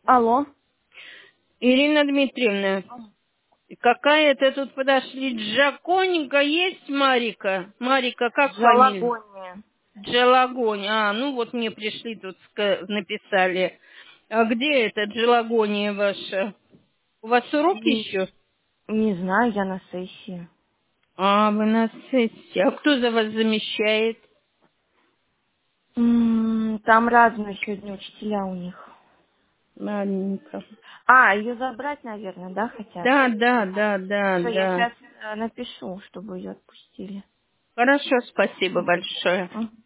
Алло. Ирина Дмитриевна, какая-то тут подошли. Джаконька есть, Марика? Марика, как фамилия? Джалагония. Джалагония. Ну вот мне пришли тут, написали. А где эта Джалагония ваша? У вас урок Не, еще? не знаю, я на сессии. Вы на сессии. А кто за вас замещает? Там разные сегодня учителя у них. Ладненько. Ее забрать, наверное, да, хотят? Да, да, да, да, Все, я да. сейчас напишу, чтобы ее отпустили. Хорошо, спасибо большое. Мгм.